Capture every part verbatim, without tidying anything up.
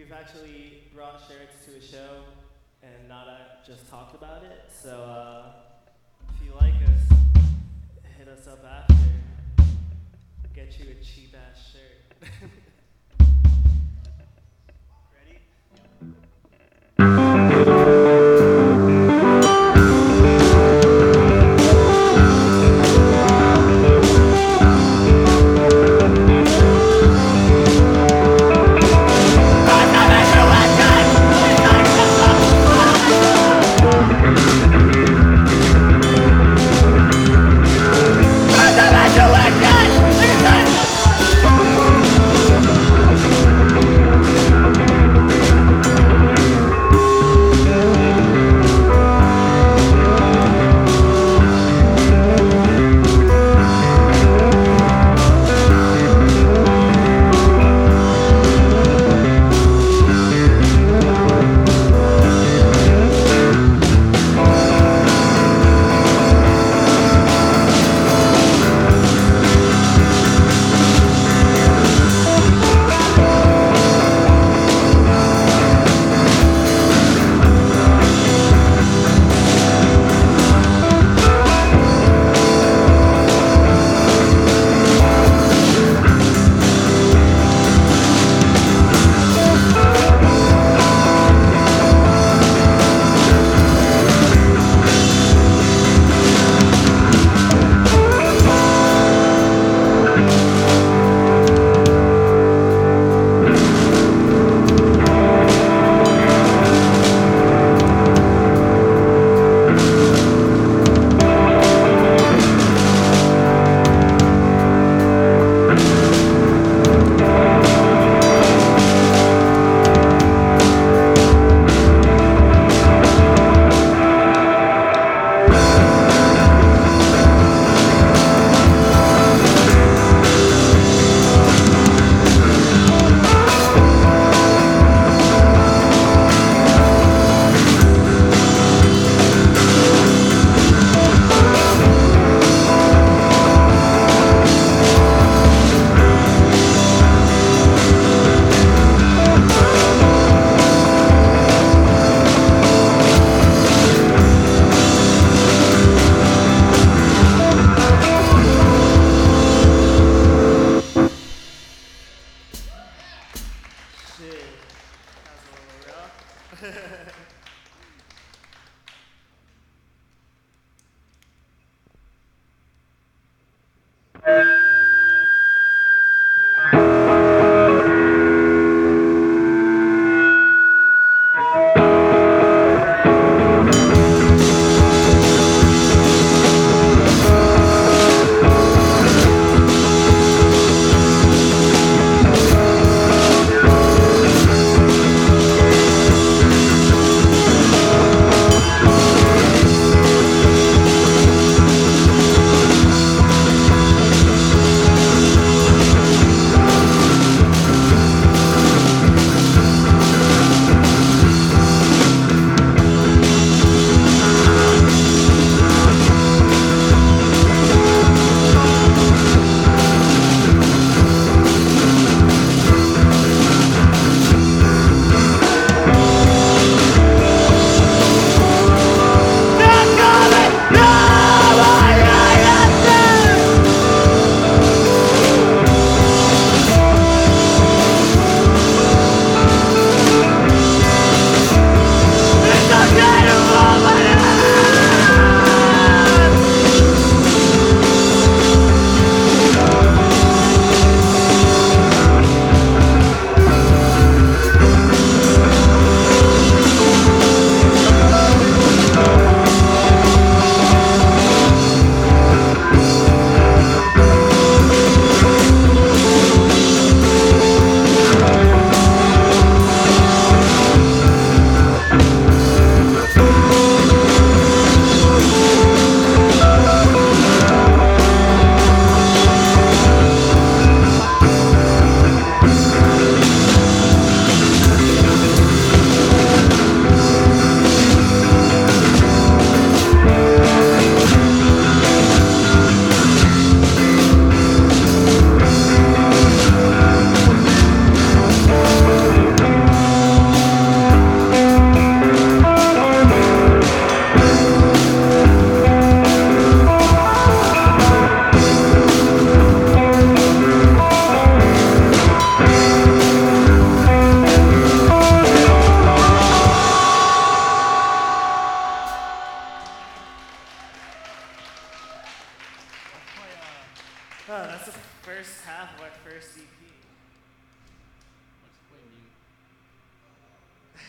we've actually brought shirts to a show and not uh, just talked about it. So uh, if you like us, hit us up after. Get you a cheap ass shirt.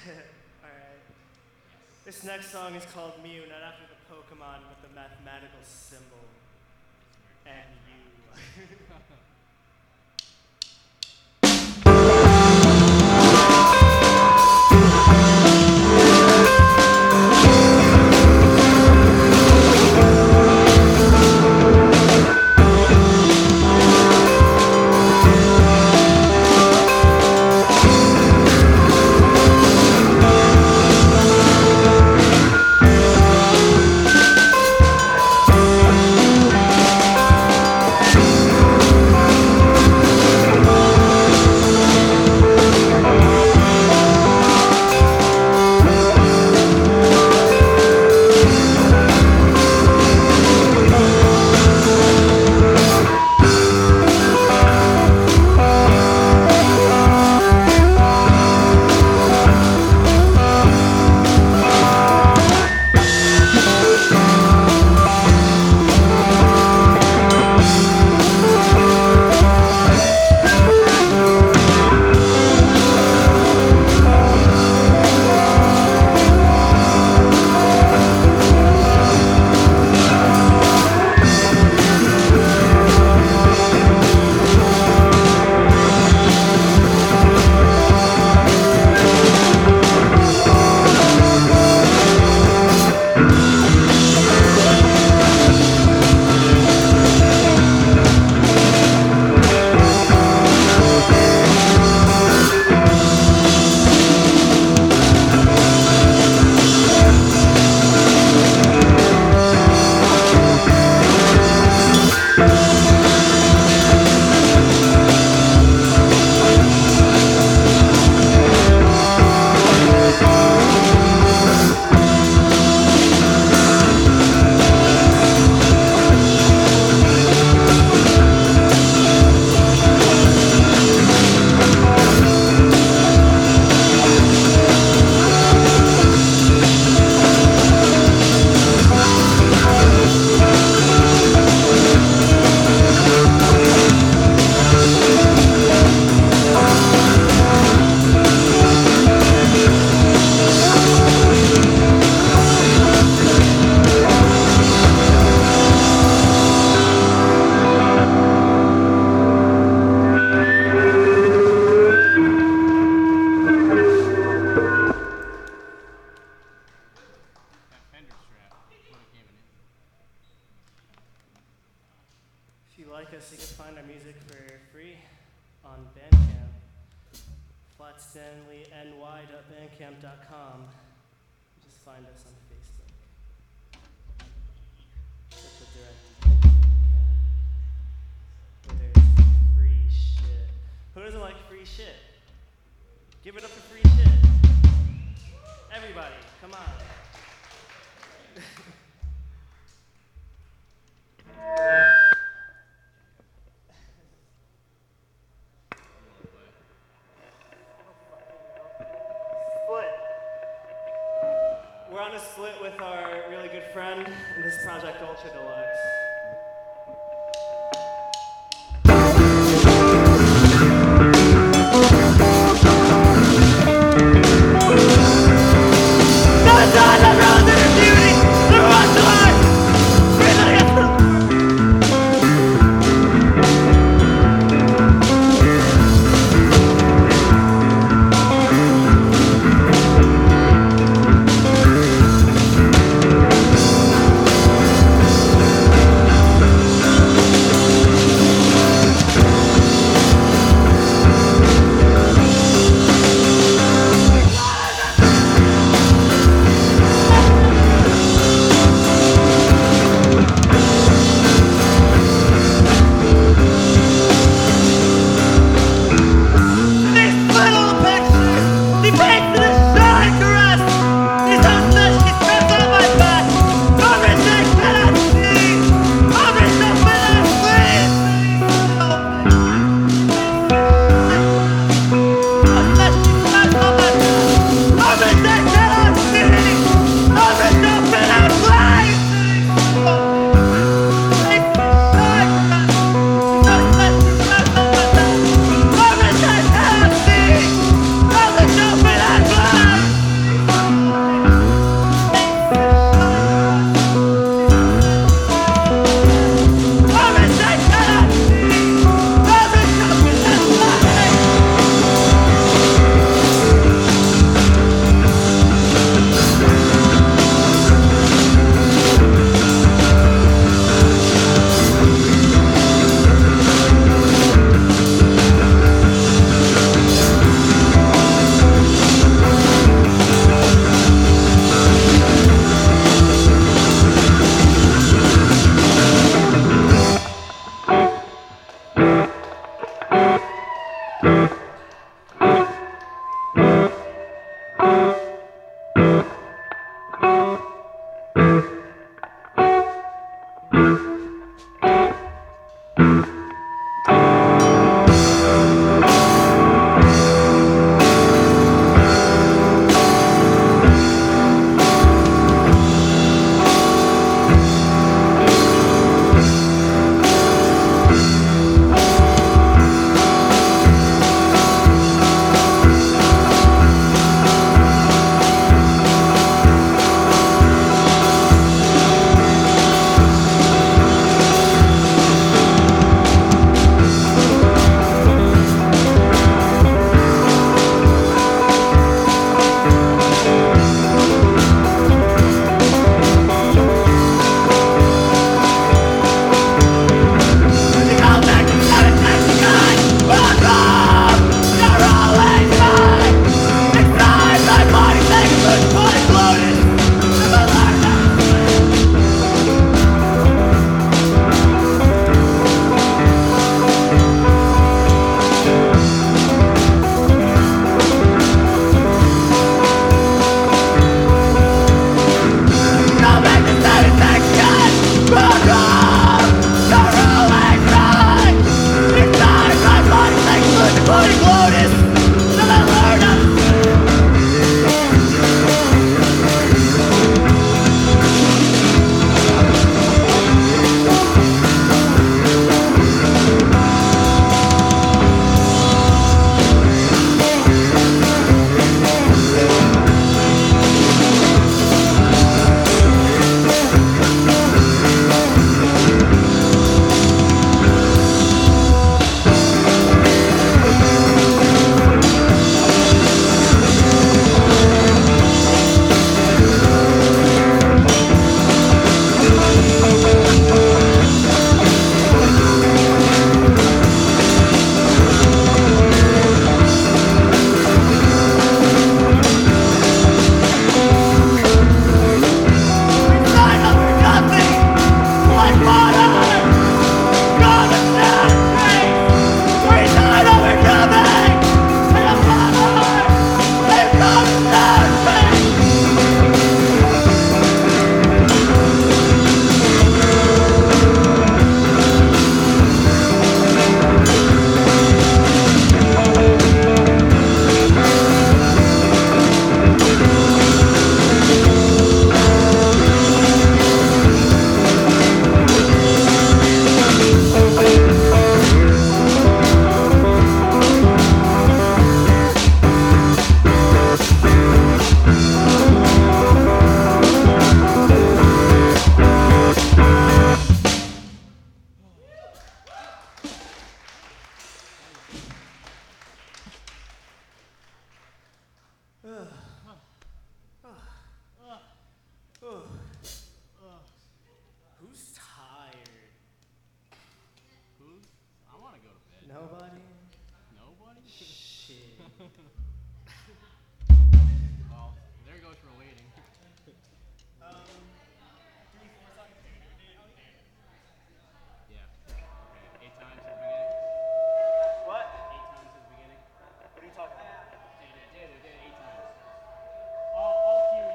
Alright. This next song is called Mew, not after the Pokemon, but the mathematical symbol. And you. like us, you can find our music for free on Bandcamp. flat stanley n y dot bandcamp dot com. Just find us on Facebook. Such a direct Bandcamp. Where there's free shit. Who doesn't like free shit? Give it up for free shit. Everybody, come on. Split. We're on a split with our really good friend in this project, Ultra Deluxe. We'll be right back.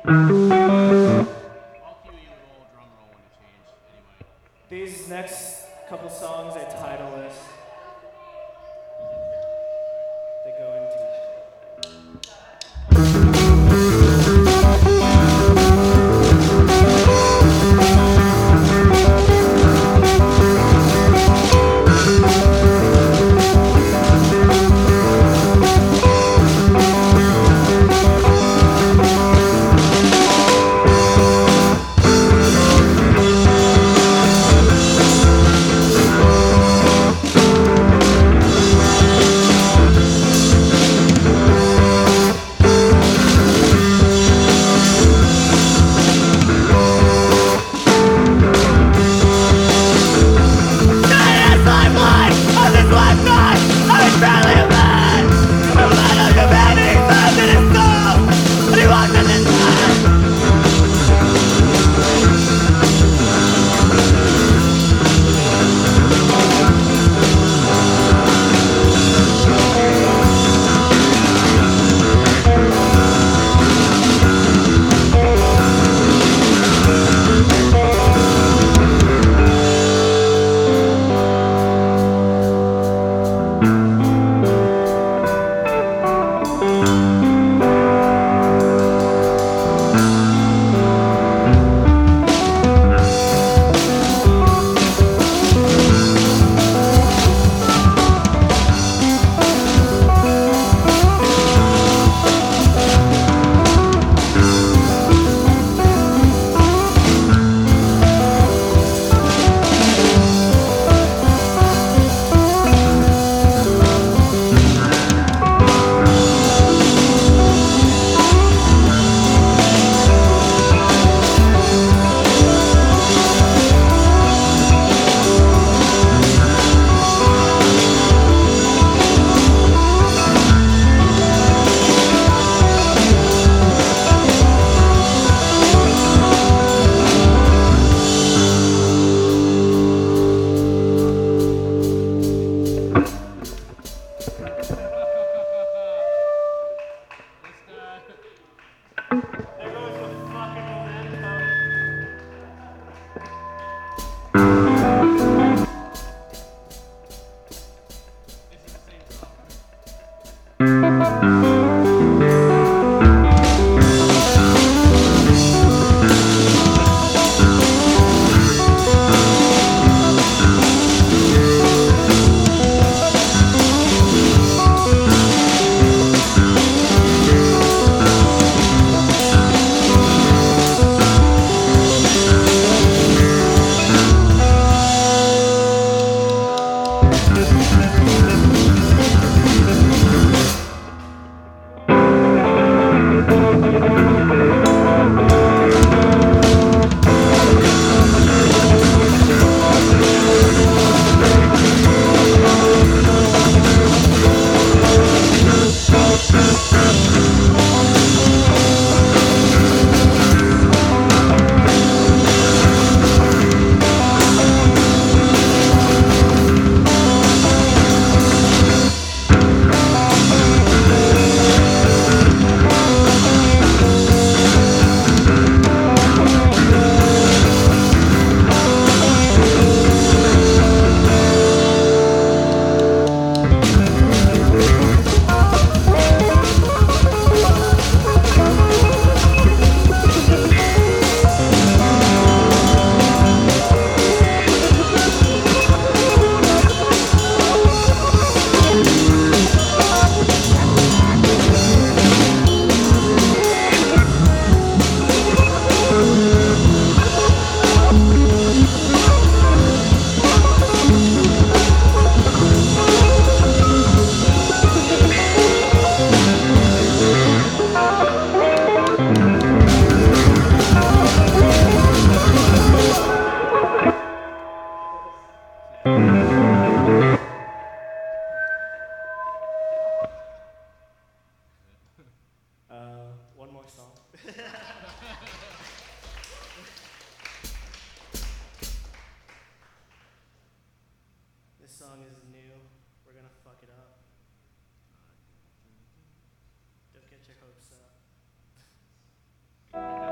These next couple songs are titleless. They go into Get your hopes up.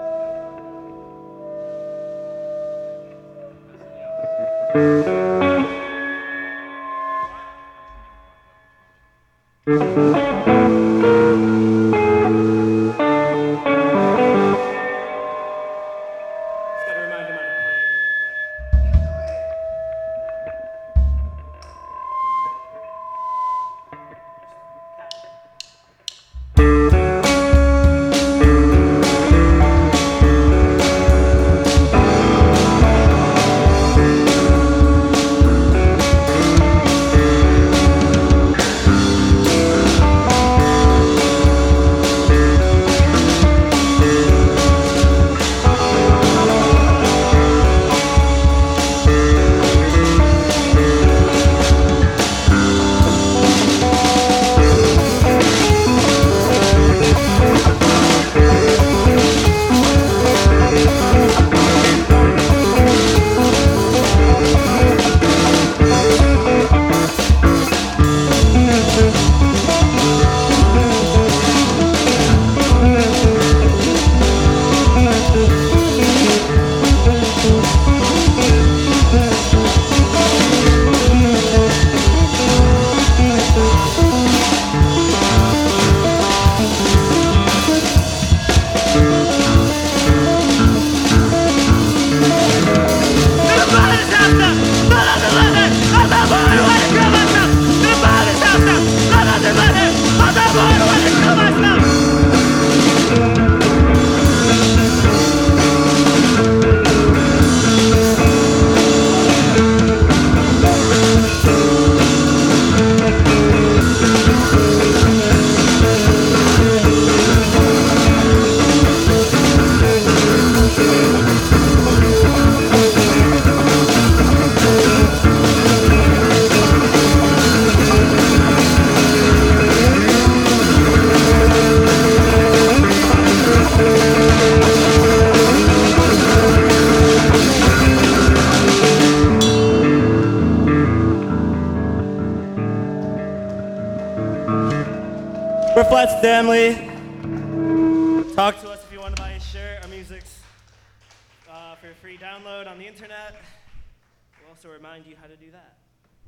That's Stanley. Talk to us if you want to buy a shirt. Our music's uh, for free download on the internet. We'll also remind you how to do that.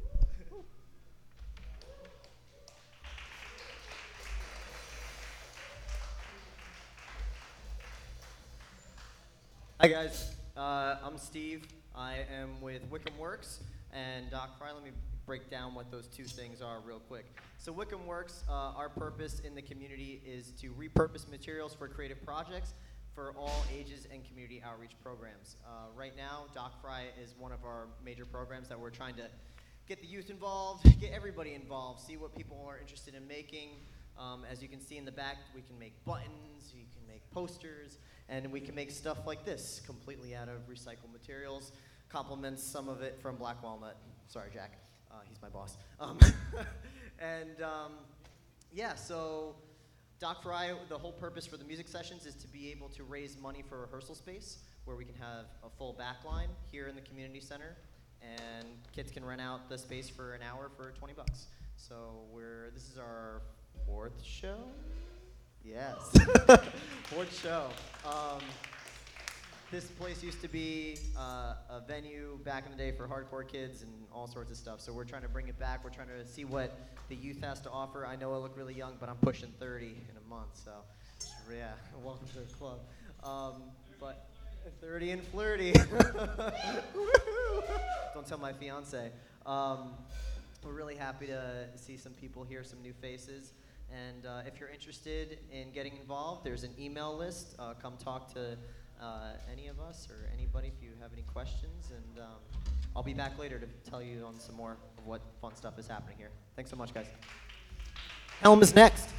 Hi guys, uh, I'm Steve. I am with Wickham Works, and Doc Fry, let me break down what those two things are real quick. So Wickham Works, uh, our purpose in the community is to repurpose materials for creative projects for all ages and community outreach programs. Uh, right now, Doc Fry is one of our major programs that we're trying to get the youth involved, get everybody involved, see what people are interested in making. Um, as you can see in the back, we can make buttons, you can make posters, and we can make stuff like this, completely out of recycled materials. Compliments some of it from Black Walnut. Sorry, Jack. Uh, he's my boss. Um, and um, yeah, so Doc Fry, the whole purpose for the music sessions is to be able to raise money for rehearsal space where we can have a full back line here in the community center, and kids can rent out the space for an hour for twenty bucks. So we're, this is our fourth show? Yes, fourth show. Um, this place used to be uh, a venue back in the day for hardcore kids and all sorts of stuff. So we're trying to bring it back. We're trying to see what the youth has to offer. I know I look really young, but I'm pushing thirty in a month. So yeah, welcome to the club. Um, but thirty and flirty. Don't tell my fiance. Um, we're really happy to see some people here, some new faces. And uh, if you're interested in getting involved, there's an email list. Uh, come talk to uh, any of us or anybody if you have any questions. And um, I'll be back later to tell you on some more of what fun stuff is happening here. Thanks so much, guys. Helm is next.